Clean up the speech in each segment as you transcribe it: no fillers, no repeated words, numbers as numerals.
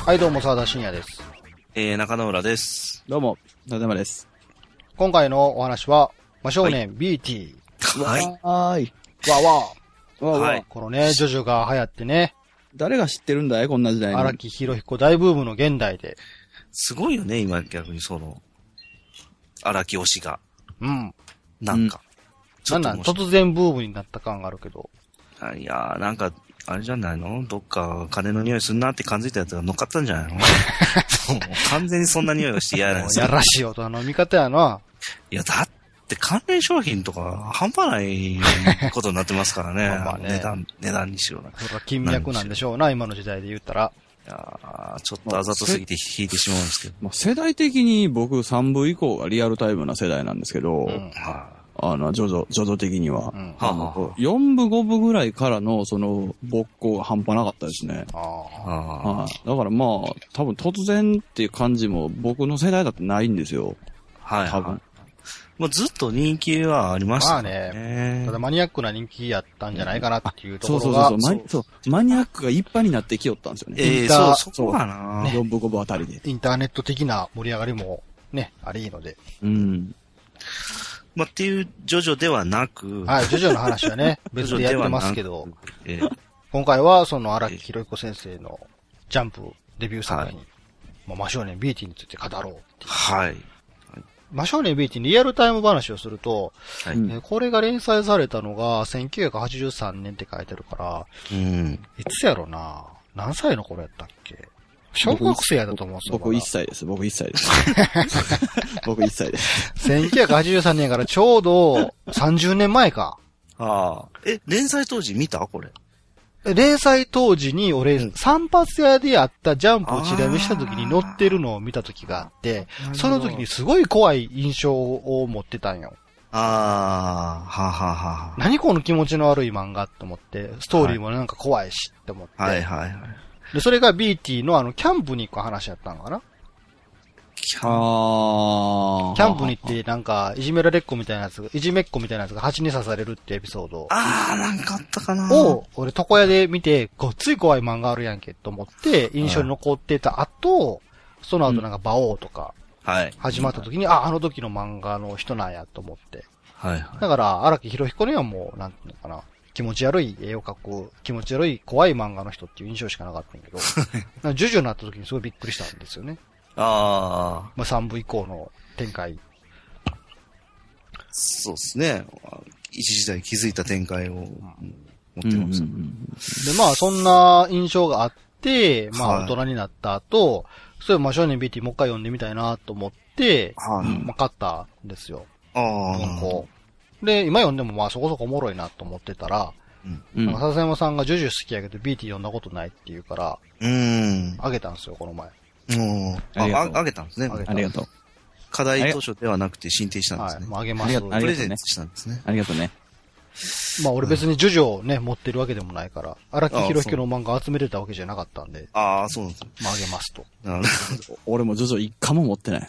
はい、どうも、沢田信也です。 中野浦です。 どうも、立山です。 今回のお話は、魔少年 BT。 はい。 はい。 わ。はい。このね、ジョジョが流行ってね。 誰が知ってるんだいこんな時代に。 荒木博彦大ブームの現代で。 すごいよね、今逆に荒木推しが。 うん。 なんか。 突然ブームになった感があるけど。 いやー、なんか、あれじゃないの？どっか金の匂いすんなって感じたやつが乗っかったんじゃないの？完全にそんな匂いがして嫌なんですよ。 やらしい大人の見方やな。 いや、だって関連商品とか半端ないことになってますからね。まあね値段にしろな。 それは金脈なんでしょうな、今の時代で言ったら。 いやー、ちょっとあざとすぎて引いてしまうんですけど。 世代的に僕3部以降がリアルタイムな世代なんですけど、ジョジョ的には。4部5部ぐらいからの勃興が半端なかったですね。だからまあ、多分突然っていう感じも僕の世代だってないんですよ。 はい。 多分。 もうずっと人気はありましたね。 まあね。ただマニアックな人気やったんじゃないかなっていうところが。 そう。マニアックが一般になってきよったんですよね。 そこかな。 4部5部あたりで。 インターネット的な盛り上がりもね、ありので。 うん。 まあ、っていうジョジョではなく。 はい、ジョジョの話はね、別でやってますけど。今回は荒木博彦先生のジャンプデビュー作品、魔少年 BT について語ろうっていう。 はい。 魔少年 BT にリアルタイム話をすると、これが連載されたのが1983年って書いてるから、いつやろな、何歳の頃やったっけ？小学生やったと思うんですよ。 僕1歳です。僕1歳です。僕1歳です。 1983年からちょうど30年前か。 連載当時見たこれ。 連載当時に俺、散髪屋でやったジャンプをチラ見した時に載ってるのを見た時があって、その時にすごい怖い印象を持ってたんよ。何この気持ちの悪い漫画って思って、ストーリーもなんか怖いしって思って。で、それが BT のキャンプに行く話やったのかな？キャンプに行ってなんか、いじめっ子みたいなやつが蜂に刺されるってエピソード。 なんかあったかな。 俺床屋で見て、ごっつい怖い漫画あるやんけと思って、印象に残ってた後、その後なんか馬王とか、始まった時に、あの時の漫画の人なんやと思って。だから、荒木博彦にはもう、なんていうのかな。気持ち悪い絵を描く、気持ち悪い怖い漫画の人っていう印象しかなかったんやけど、ジョジョになった時にすごいびっくりしたんですよね。3部以降の展開。 そうですね。一時代気づいた展開を持ってます。 で、まあそんな印象があって、まあ大人になった後、そういう魔少年 BT もう一回読んでみたいなと思って、買ったんですよ。で、今読んでもまあそこそこおもろいなと思ってたら、笹山さんがジョジョ好きやけど BT 読んだことないって言うから、あげたんですよ、この前。 あげたんですね。 ありがとう。 課題図書ではなくて申請したんですね。 あげます。 プレゼントしたんですね。 ありがとうね。 まあ俺別にジョジョをね、持ってるわけでもないから、荒木博彦の漫画集めてたわけじゃなかったんで。 そうなんですね。 まああげますと。 俺もジョジョ一巻も持ってない。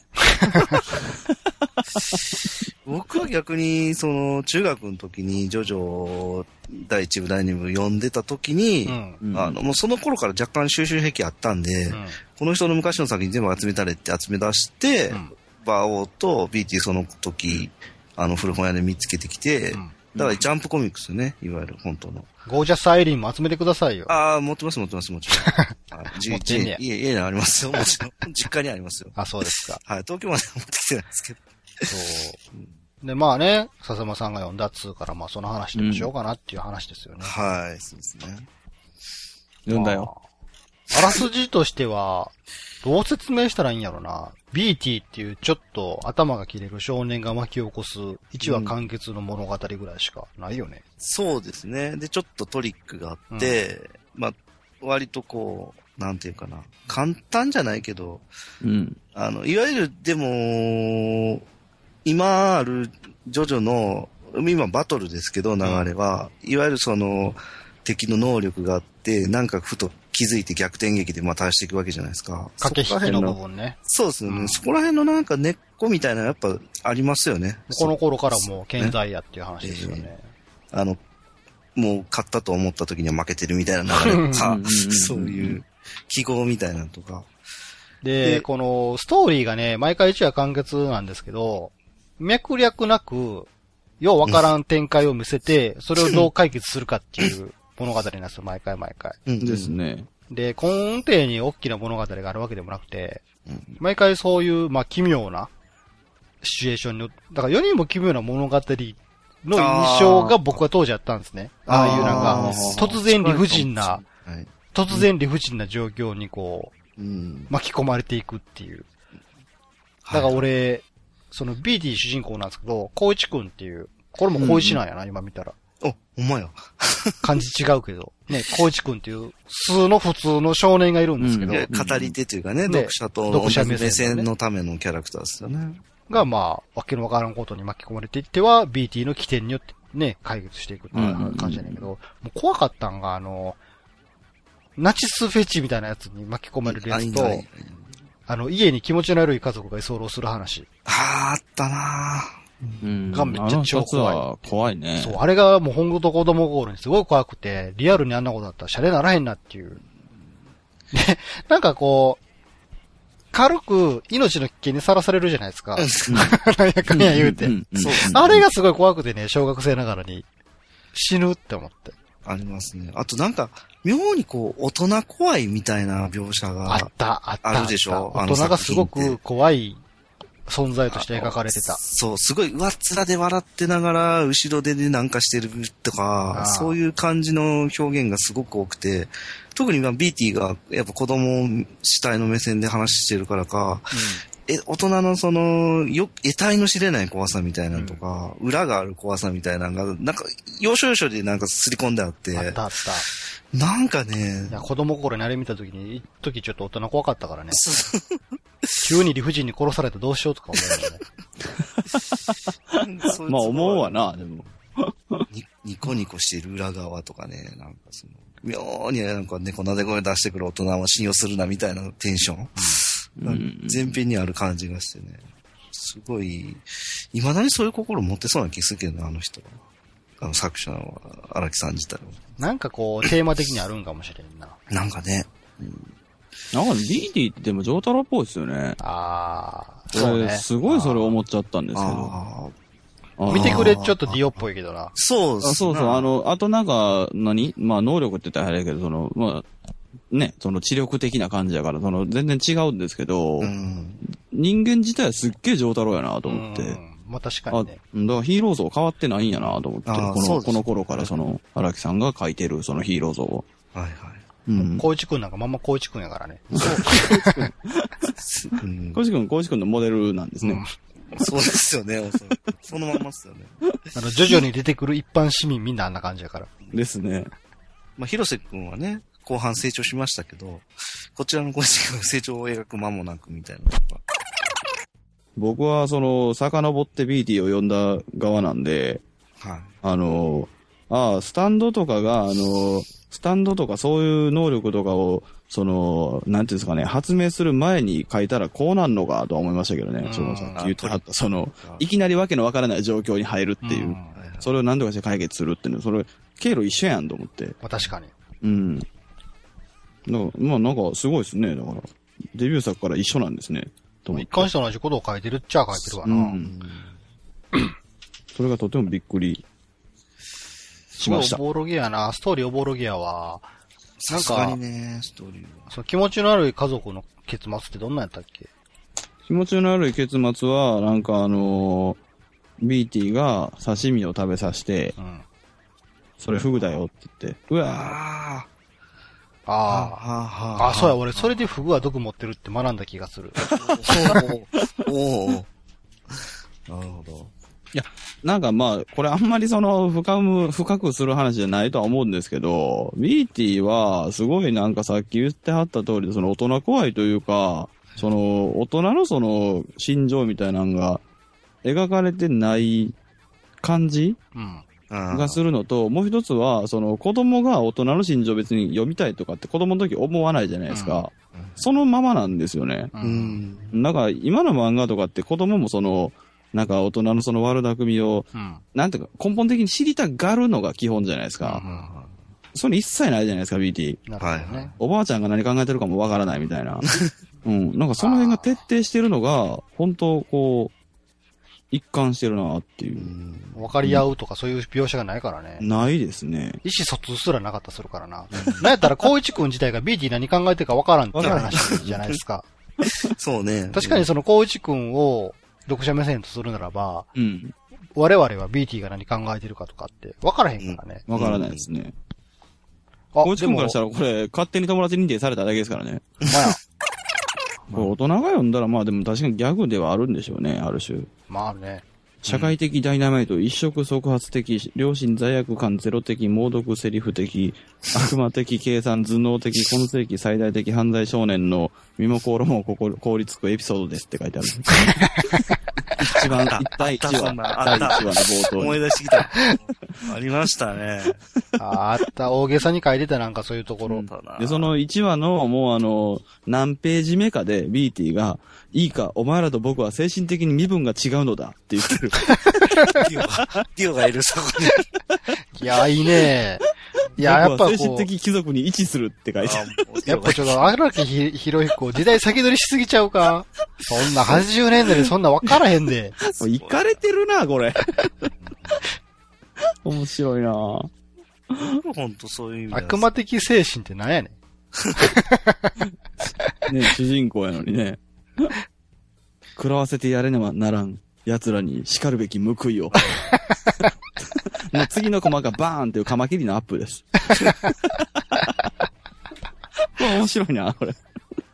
僕は逆に、中学の時にジョジョ第1部第2部読んでた時に、もうその頃から若干収集癖あったんで、この人の昔の作品全部集めたれって集め出して、バオと BT その時、古本屋で見つけてきて、だからジャンプコミックスね、いわゆる本当の。 ゴージャスアイリーンも集めてくださいよ。 持ってます、もちろん。持ってんねや。家にありますよ、もちろん。実家にありますよ。 そうですか。 東京まで持ってきてないですけど。 で、まあね、笹間さんが読んだっつうから、まあその話でもしようかなっていう話ですよね。 そうですね。 読んだよ。 あらすじとしては、どう説明したらいいんやろな。BT っていうちょっと頭が切れる少年が巻き起こす1話完結の物語ぐらいしかないよね。 そうですね。で、ちょっとトリックがあって、まあ、割とこう、なんていうかな。簡単じゃないけど、いわゆる、でも、今あるジョジョの、今バトルですけど流れは、いわゆる敵の能力があって、なんかふと気づいて逆転劇でまた足していくわけじゃないですか。 駆け引きの部分ね。 そうですよね。そこら辺のなんか根っこみたいなのやっぱありますよね。 この頃からもう健在やっていう話ですよね。 もう勝ったと思った時には負けてるみたいな流れとか、そういう記号みたいなのとか。 で、このストーリーがね、毎回一話完結なんですけど、脈略なく、ようわからん展開を見せて、それをどう解決するかっていう物語なんですよ、毎回毎回。 ですね。 で、根底に大きな物語があるわけでもなくて、毎回そういう、まあ、奇妙なシチュエーションに、だから世にも奇妙な物語の印象が僕は当時あったんですね。ああいうなんか、突然理不尽な状況にこう、巻き込まれていくっていう。だから俺、その BT 主人公なんですけど、光一くんっていう、これも光一なんやな、今見たら。 お前や。 漢字違うけど。ね、光一くんっていう普通の少年がいるんですけど。 語り手というかね、読者目線のためのキャラクターですよね。 が、まあ、わけのわからんことに巻き込まれていっては、BT の起点によってね、解決していくっていう感じやねんけど、もう怖かったんが、ナチスフェチみたいなやつに巻き込まれるやつと、家に気持ちの悪い家族が居候する話。 あったなぁ。がめっちゃ超怖い。怖いね。 そう、あれがもう本当子供心にすごい怖くて、リアルにあんなことだったらシャレならへんなっていう。で、なんかこう、軽く命の危険にさらされるじゃないですか。なんやかんや言うて。あれがすごい怖くてね、小学生ながらに死ぬって思って。 ありますね。あとなんか、妙にこう、大人怖いみたいな描写があるでしょ。 大人がすごく怖い存在として描かれてた。 そう、すごい上っ面で笑ってながら、後ろでなんかしてるとか、そういう感じの表現がすごく多くて、特に今 BT がやっぱ子供主体の目線で話してるからか、大人のその、得体の知れない怖さみたいなのとか、裏がある怖さみたいなのが、なんか、要所要所でなんかすり込んであって。 あった。 なんかね。 いや、子供心にあれ見たときに、一時ちょっと大人怖かったからね。急に理不尽に殺されてどうしようとか思うよね。まあ思うわな、でも。 ニコニコしてる裏側とかね、なんかその、妙になんか猫なで声出してくる大人は信用するなみたいなテンション。前編にある感じがしてね。すごい、未だにそういう心持ってそうな気するけどな、あの人は。作者の荒木さん自体は。 なんかこう、テーマ的にあるんかもしれんな。 なんかね。 なんか BT ってでもジョータロっぽいですよね。そうね。すごいそれ思っちゃったんですけど。 見てくれ、ちょっとディオっぽいけどな。 そうそう。あとなんか、まあ能力って言ったらあれだけど、まあ、ね、その知力的な感じだから、全然違うんですけど、人間自体はすっげえ上太郎やなと思って。 まあ確かにね。 だからヒーロー像変わってないんやなと思って、この頃から荒木さんが描いてるそのヒーロー像を。 はいはい。 光一くんなんかまんま光一くんやからね。 光一くんのモデルなんですね。 そうですよね。そのまんまっすよね。 徐々に出てくる一般市民みんなあんな感じやから。 ですね。 まあ、広瀬くんはね、後半成長しましたけど、こちらの光一くんが成長を描く間もなくみたいな。 僕は遡って BT を読んだ側なんで、 はい。 スタンドとかそういう能力とかを、なんていうんですかね、発明する前に書いたらこうなんのかとは思いましたけどね。さっき言ってはった、いきなりわけのわからない状況に入るっていう。それを何とかして解決するっていうの、それ、経路一緒やんと思って。 まあ確かに。 まあなんかすごいですね。だから、デビュー作から一緒なんですね。 一貫して同じことを書いてるっちゃ書いてるわな。 それがとてもびっくりしました。 おぼろげやな。ストーリーおぼろげやわ。 なんか、ストーリーは。気持ちの悪い家族の結末ってどんなんやったっけ？ 気持ちの悪い結末は、なんかBT が刺身を食べさせて、それフグだよって言って、うわー。そうや、俺、それでフグは毒持ってるって学んだ気がする。 おなるほど。 いや、なんかまあ、これあんまり深くする話じゃないとは思うんですけど、BT は、すごいなんかさっき言ってはった通りで、大人怖いというか、大人の心情みたいなのが、描かれてない感じがするのと、もう一つは、子供が大人の心情別に読みたいとかって子供の時思わないじゃないですか。そのままなんですよね。なんか今の漫画とかって子供もなんか大人の悪巧みを、なんていうか根本的に知りたがるのが基本じゃないですか。 それ一切ないじゃないですか、BT。 なるほどね。 おばあちゃんが何考えてるかもわからないみたいな。うん。なんかその辺が徹底してるのが、本当こう、一貫してるなっていう。 分かり合うとかそういう描写がないからね。 ないですね。 意思疎通すらなかったりするからな。なんやったら、光一くん自体が BT 何考えてるか分からんっていう話じゃないですか。 そうね。 確かにその光一くんを読者目線とするならば、 うん。 我々は BT が何考えてるかとかって分からへんからね。 分からないですね。光一くんからしたらこれ、勝手に友達認定されただけですからね。まあ。これ大人が読んだらまあでも確かにギャグではあるんでしょうね、ある種。 まあね。 社会的ダイナマイト、一触即発的、良心罪悪感ゼロ的、猛毒セリフ的、悪魔的計算、頭脳的、今世紀最大的犯罪少年の身も心も凍りつくエピソードですって書いてある。一番、第1話の冒頭。 思い出してきた。ありましたね。 あった、大げさに書いてたなんかそういうところ。 で、その1話のもう何ページ目かで BT が、いいか、お前らと僕は精神的に身分が違うのだって言ってる。 ディオがいる、そこに。いや、いいね。いや、やっぱこう。 精神的貴族に位置するって書いてある。 やっぱちょっと、荒木博彦、時代先取りしすぎちゃうか。そんな80年代でそんな分からへんで。 いかれてるな、これ。面白いなほんとそういう意味悪魔的精神って何やねん。ね、主人公やのにね。食らわせてやれねばならん。奴らに叱るべき報いを。もう次のコマがバーンっていうカマキリのアップです。これ面白いな、これ。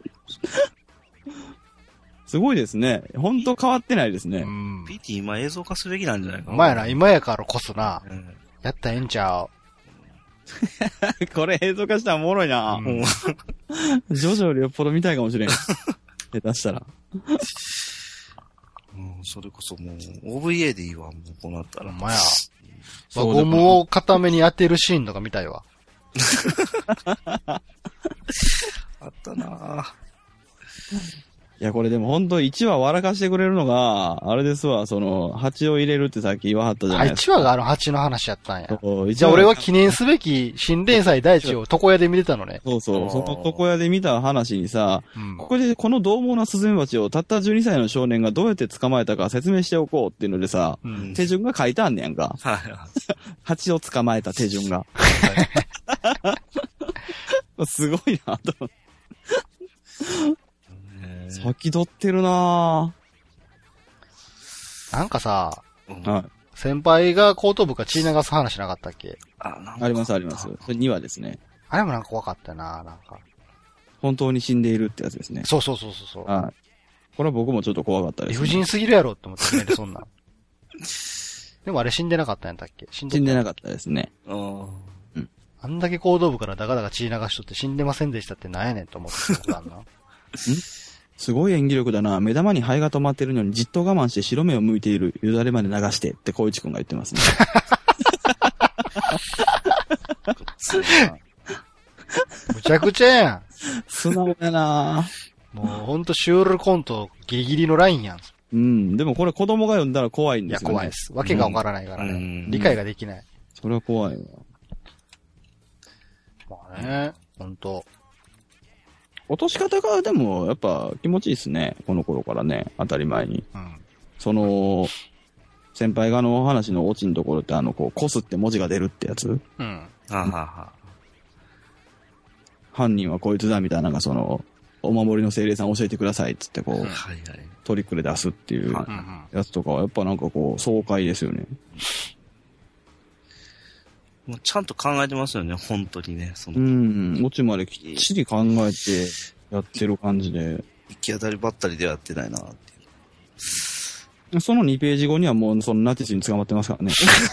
すごいですね。ほんと変わってないですね。 BT 今映像化すべきなんじゃないかな。 お前ら今やからこそな。やったらええんちゃう。 これ映像化したらおもろいな。ジョジョよりよっぽど見たいかもしれん。下手したら。 それこそもう、OVA でいいわ、もうこうなったら。 まや。ゴムを固めに当てるシーンとか見たいわ。 あったなぁ。 いや、これでも本当1話笑かしてくれるのが、あれですわ、蜂を入れるってさっき言わはったじゃないですか。 1話が蜂の話やったんや。じゃあ俺は記念すべき新連載第一を床屋で見てたのね。 そうそう。その床屋で見た話にさ、ここでこの獰猛なスズメバチをたった12歳の少年がどうやって捕まえたか説明しておこうっていうのでさ、手順が書いてあんねやんか。蜂を捕まえた手順が。すごいなと。先取ってるなぁ。なんかさ、 はい。 先輩が後頭部が血流す話なかったっけ？ ありますあります。それ2話ですね。 あれもなんか怖かったなぁ、なんか。 本当に死んでいるってやつですね。 そう。はい。 これは僕もちょっと怖かったです、ね。 理不尽すぎるやろって思ってね、そんな。でもあれ死んでなかったんやったっけ？ 死んでなかったですね。 あんだけ後頭部からダカダカ血流しとって死んでませんでしたってなんやねんと思ってたんな。 すごい演技力だな。目玉に肺が止まってるのにじっと我慢して白目を向いている。よだれまで流してって小市くんが言ってますね。 むちゃくちゃやん。 素直やなもうほんとシュールコントギリギリのラインやん。 でもこれ子供が読んだら怖いんですよね。 いや、怖いです。わけがわからないからね。理解ができない。 それは怖いわ。 まあね、ほんと。 落とし方がでもやっぱ気持ちいいですね。この頃からね、当たり前に。先輩が話のオチのところってコスって文字が出るってやつ。犯人はこいつだみたいなのがお守りの精霊さん教えてくださいっつってトリックで出すっていうやつとかはやっぱなんか爽快ですよね。 もうちゃんと考えてますよね、本当にね。 オチまできっちり考えてやってる感じで。 行き当たりばったりでやってないなっていう。その2ページ後にはもうナチスに捕まってますからね。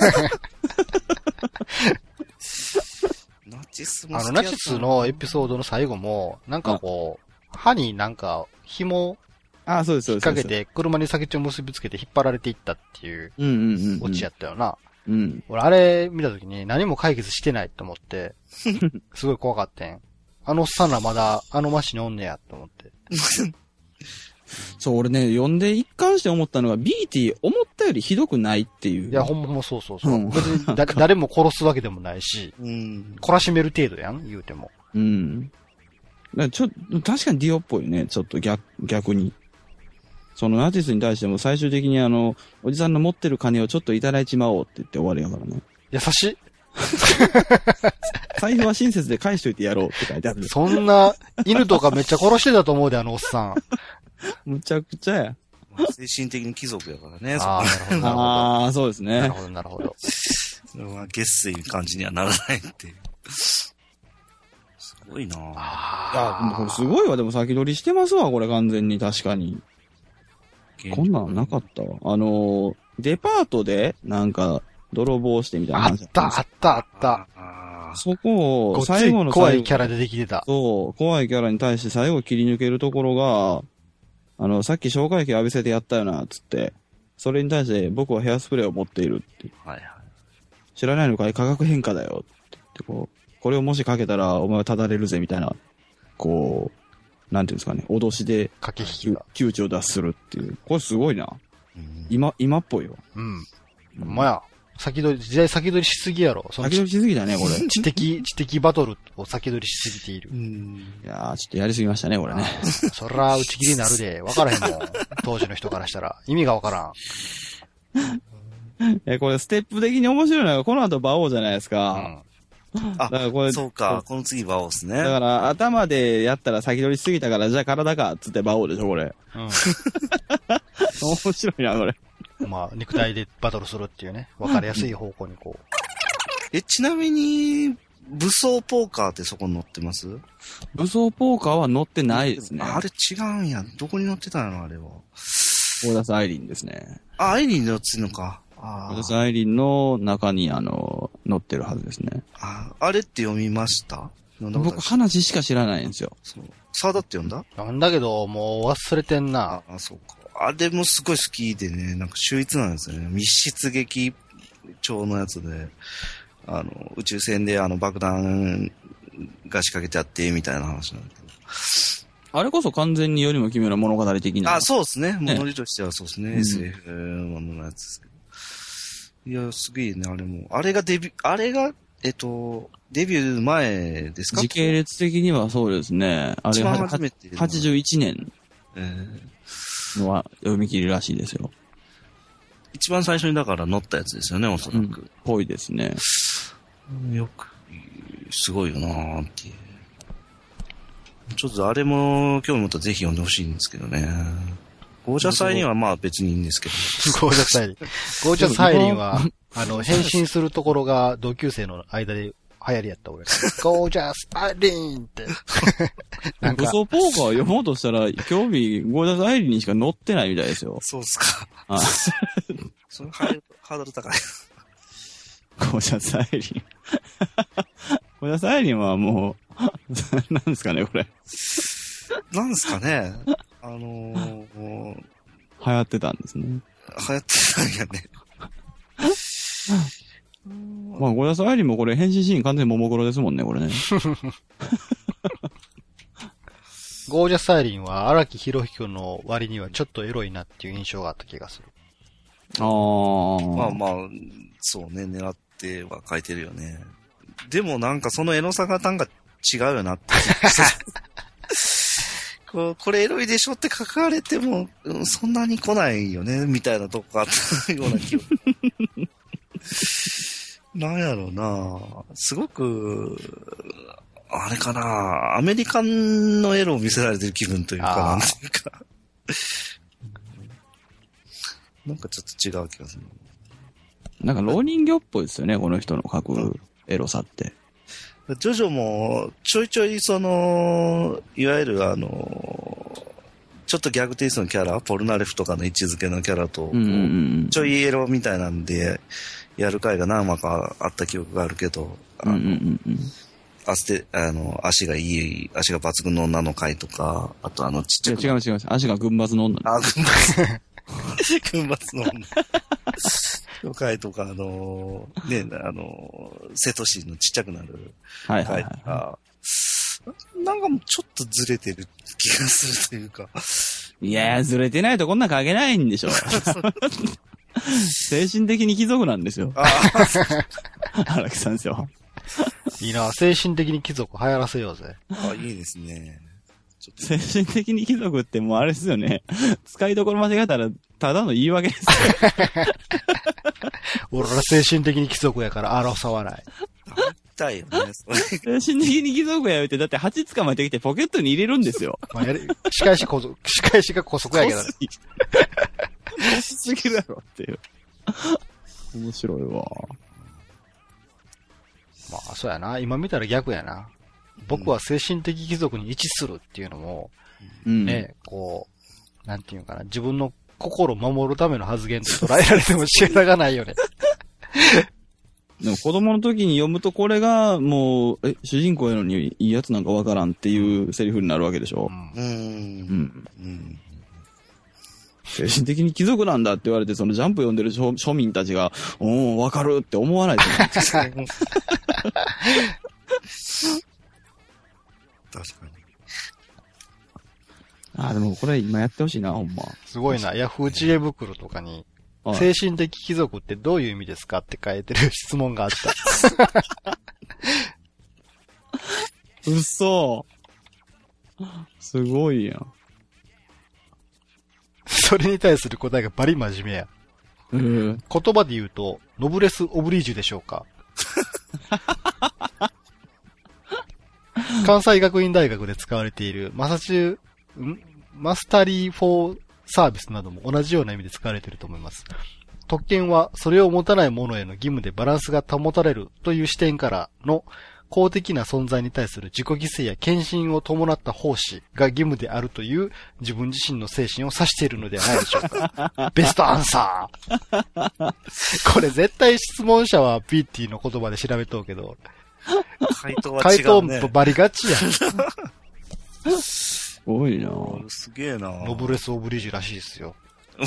ナチスのエピソードの最後も、なんか歯になんか紐引っ掛けて車に先っちょ結びつけて引っ張られていったっていうオチやったよな。俺あれ見たときに何も解決してないと思って、すごい怖かったん。おっさんらまだ街におんねやと思って。 そう、俺ね、読んで一貫して思ったのが、BT 思ったったよりひどくないっていう。 いや、ほんまそうそうそう。うん、別に誰も殺すわけでもないし、うん、懲らしめる程度やん、言うても。 うん。確かにディオっぽいね、ちょっと逆に。そのナチスに対しても最終的におじさんの持ってる金をちょっといただいちまおうって言って終わりやからね。 優しい。 財布は親切で返しといてやろうって書いてある。 そんな、犬とかめっちゃ殺してたと思うで、おっさん。 むちゃくちゃや。 精神的に貴族やからね。 ああ、なるほど。 ああ、そうですね。 なるほど、なるほど。 それは月水感じにはならないっていう。すごいなぁ。いや、これすごいわ。でも先取りしてますわ、これ完全に確かに。こんなのなかったわ。デパートで、なんか、泥棒してみたいな話あった。 そこを、最後の怖いキャラでできてた。 そう、怖いキャラに対して最後切り抜けるところが、さっき消火器浴びせてやったよな、つって、それに対して僕はヘアスプレーを持っているって。はいはい。知らないのかい化学変化だよってこれをもしかけたらお前はただれるぜみたいな、こう、なんていうんですかね、脅しで、 駆け引きが。 窮地を脱するっていう。これすごいな。今っぽいわ。 うん。まあ、時代先取りしすぎやろ。 先取りしすぎだね、これ。 知的バトルを先取りしすぎている。 いやー、ちょっとやりすぎましたね、これね。 そら、打ち切りになるで、わからへんもん。当時の人からしたら。意味がわからん。これ、ステップ的に面白いのが、この後、馬王じゃないですか。 だからこれそうか、この次馬王ですね。 だから、頭でやったら先取りしすぎたから、じゃあ体か、つって馬王でしょ、これ。面白いな、これ。 まあ、肉体でバトルするっていうね、わかりやすい方向にこう。ちなみに、武装ポーカーってそこに載ってます？ 武装ポーカーは載ってないですね。 あれ違うんや。どこに載ってたのあれは。 オーダスアイリンですね。 アイリンに載ってるのか。 オーダスアイリンの中に載ってるはずですね。 あれって読みました？ 僕話しか知らないんですよ。 そう。沢田って読んだ？ なんだけど、もう忘れてんな。 そうか。あれもすごい好きでね、なんか秀逸なんですよね。密室劇調のやつで、宇宙船で爆弾が仕掛けてあって、みたいな話なんだけど。 あれこそ完全に世にも奇妙な物語的な。 そうですね。物理としてはそうですね。SF もののやつですけど。いや、すげえね、あれも。あれがデビュー前ですか？ 時系列的にはそうですね。あれは81年のは読み切りらしいですよ。 一番最初にだから乗ったやつですよね、おそらく。 ぽいですね。 よく、すごいよなーっていう。ちょっとあれも興味持ったらぜひ読んでほしいんですけどね。ゴージャスアイリンはまあ別にいいんですけど。 ゴージャスアイリン。ゴージャスアイリンは、変身するところが同級生の間で流行りやった俺。ゴージャスアイリンって。 なんか。武装ポーカーを読もうとしたら、興味、ゴージャスアイリンにしか載ってないみたいですよ。 そうっすか。それハードル高い。 ゴージャスアイリン。ゴージャスアイリンはもう、何ですかね、これ。 何ですかね。 流行ってたんですね。 流行ってたんやね。 まあ、ゴージャスアイリンもこれ変身シーン完全にももクロですもんね、これね。 ゴージャスアイリンは荒木博彦の割にはちょっとエロいなっていう印象があった気がする。 まあまあ、そうね、狙っては書いてるよね。でもなんかそのエロさがなんか違うよなって。これエロいでしょって書かれても、そんなに来ないよね、みたいなとこがあったような気が。なんやろうな、すごく、あれかな、アメリカンのエロを見せられてる気分というか、なんていうか。なんかちょっと違う気がする。 なんか老人形っぽいですよね、この人の描くエロさって。 ジョジョも、ちょいちょいいわゆるちょっとギャグテイストのキャラ、ポルナレフとかの位置づけのキャラと、ちょいエロみたいなんで、やる回が何話かあった記憶があるけど、足が抜群の女の回とか、あとちっちゃく。 違う。足が群抜の女。 群抜の女。の回とか、セトシのちっちゃくなる回とか、なんかもうちょっとずれてる気がするというか。 いやー、ずれてないとこんなん書けないんでしょ。 精神的に貴族なんですよ。荒木さんですよ。 いいな、精神的に貴族流行らせようぜ。 いいですね。 精神的に貴族ってもうあれですよね。使いどころ間違えたら、ただの言い訳ですよ。 俺ら精神的に貴族やから争わない。 痛いよね、 精神的に貴族や言うて、だって蜂捕まえてきてポケットに入れるんですよ。 まあ、仕返しが古速やけどね。 欲しすぎるやろっていう。面白いわ。 まあ、そうやな。今見たら逆やな。僕は精神的貴族に位置するっていうのも、ね、こう、なんていうかな、自分の心を守るための発言と捉えられても仕方がないよね。 でも子供の時に読むとこれがもう、主人公やのにいいやつなんかわからんっていうセリフになるわけでしょ。精神的に貴族なんだって言われて、そのジャンプ読んでる庶民たちが、わかるって思わないと思うんですよ。 確かに。 でもこれ今やってほしいな、ほんま。 すごいな。ヤフー知恵袋とかに、精神的貴族ってどういう意味ですかって書いてる質問があった。 嘘。すごいやん。 それに対する答えがバリ真面目や。言葉で言うと、ノブレス・オブリージュでしょうか。関西学院大学で使われているマスタリー・フォー・サービスなども同じような意味で使われていると思います。特権はそれを持たない者への義務でバランスが保たれるという視点からの公的な存在に対する自己犠牲や献身を伴った奉仕が義務であるという自分自身の精神を指しているのではないでしょうか。ベストアンサー。これ絶対質問者はピーティの言葉で調べとうけど、 回答は違うね。 回答バリガチやん。 すごいなすげえなノブレス・オブリージュらしいですよ。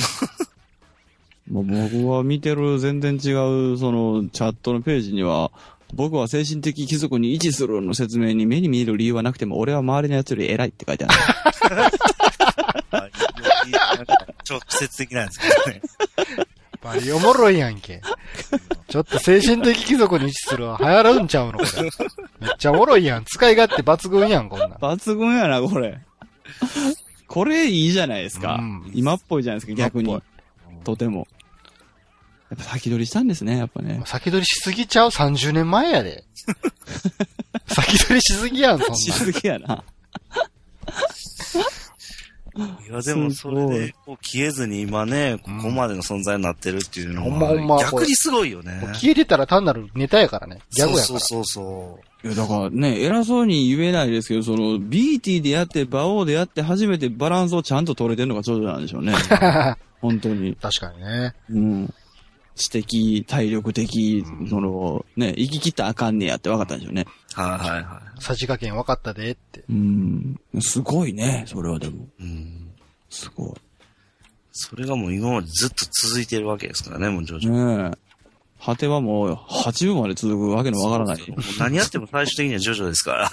僕は見てる全然違うそのチャットのページには、僕は精神的貴族に位置するの説明に目に見える理由はなくても俺は周りのやつより偉いって書いてある。 直接的なんですけどね。 バリおもろいやんけ。ちょっと精神的貴族に位置するわ。流行らんちゃうのこれ。めっちゃおもろいやん。使い勝手抜群やん、こんなん。 抜群やな、これ。これいいじゃないですか。今っぽいじゃないですか、逆に。とても。やっぱ先取りしたんですね、やっぱね。 先取りしすぎちゃう ?30 年前やで。先取りしすぎやん、そんな。 しすぎやな。 いや、でもそれで、消えずに今ね、ここまでの存在になってるっていうのは、逆にすごいよね。 消えてたら単なるネタやからね。ギャグやから。 そう。 いや、だからね、偉そうに言えないですけど、その、BT でやって、馬王でやって初めてバランスをちゃんと取れてるのがジョジョなんでしょうね。本当に。 確かにね。 知的、体力的、その、ね、生き切ったらあかんねやって分かったんでしょうね。 はい。 さじ加減分かったでって。 すごいね、それはでも。すごい。 それがもう今までずっと続いてるわけですからね、もうジョジョ。 ねえ。果てはもう8部まで続くわけのわからない。 もう何やっても最終的にはジョジョですから。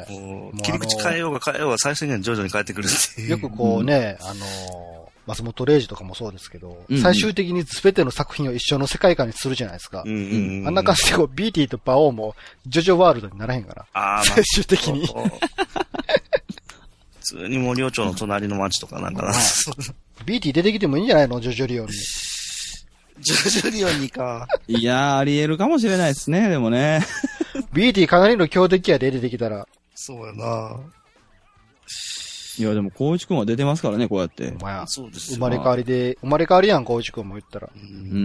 もう切り口変えようが最終的にはジョジョに帰ってくるっていう。 よくこうね、松本零士とかもそうですけど、最終的に全ての作品を一緒の世界観にするじゃないですか。あんな感じでこう、ビーティーとバオーもジョジョワールドにならへんから。最終的に。 普通に森尾町の隣の町とかなんかな。 ビーティー出てきてもいいんじゃないのジョジョリオンに。 ジョジョリオンにか。 いやー、あり得るかもしれないですね、でもね。 ビーティーかなりの強敵やで出てきたら。 そうやな。 いや、でも、光一くんは出てますからね、こうやって。 そうですよ。 生まれ変わりやん、光一くんも言ったら。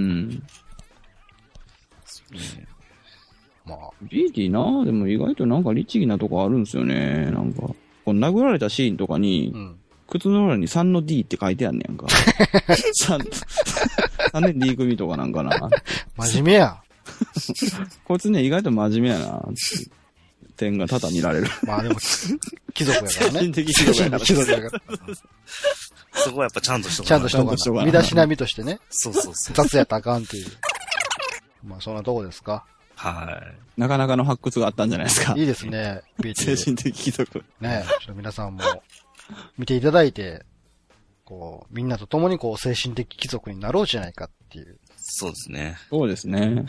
まあ。ビーティーな、でも意外となんか律儀なとこあるんですよね。なんか、こう殴られたシーンとかに、靴の裏に3の D って書いてあんねやんか。3年 D 組とかなんかな。 真面目や。 こいつね、意外と真面目やな。点が多々見られる。 まあでも、貴族やからね。 精神的貴族やから。 そこはやっぱちゃんとしとかちゃんとしとかな。身だしなみとしてね。 そう。 雑やったらあかんっていう。まあそんなとこですか。 はい。 なかなかの発掘があったんじゃないですか。 いいですね。 精神的貴族。 ねちょっと皆さんも見ていただいて、 こう、みんなと共にこう、精神的貴族になろうじゃないかっていう。 そうですね。 そうですね。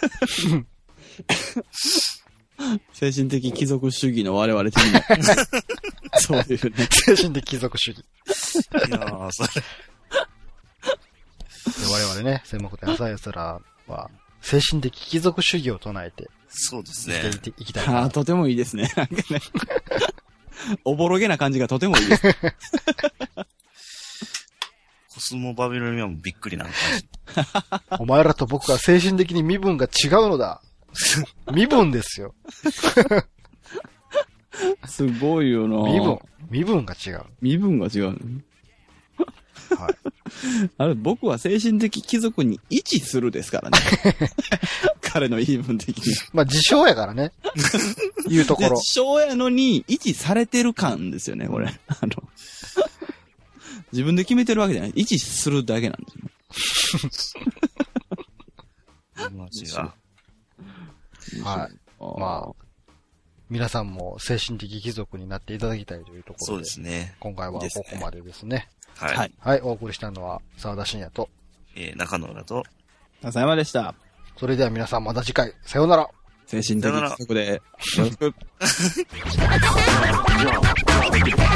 精神的貴族主義の我々的にも。そういうね。 精神的貴族主義。いやー、それ。我々ね、専門家朝やつらは、精神的貴族主義を唱えて。 そうですね。 生きていきたいな。 とてもいいですね。なんかね。おぼろげな感じがとてもいいです。 コスモバビロニアもびっくりな感じ。お前らと僕は精神的に身分が違うのだ。身分ですよ。 すごいよな。 身分が違う。 身分が違う、ね。はい。あれ、僕は精神的貴族に位置するですからね。彼の言い分的に。 まあ、自称やからね。いうところ。 自称やのに、位置されてる感ですよね、これ。自分で決めてるわけじゃない。位置するだけなんですよ。 マジが。はい。まあ、皆さんも精神的貴族になっていただきたいというところで。 そうですね。 今回はここまでですね。 はい。 はい。お送りしたのは、沢田信也と、 中野浦と、 笹山でした。 それでは皆さんまた次回、さようなら。 精神的貴族で、よろしく。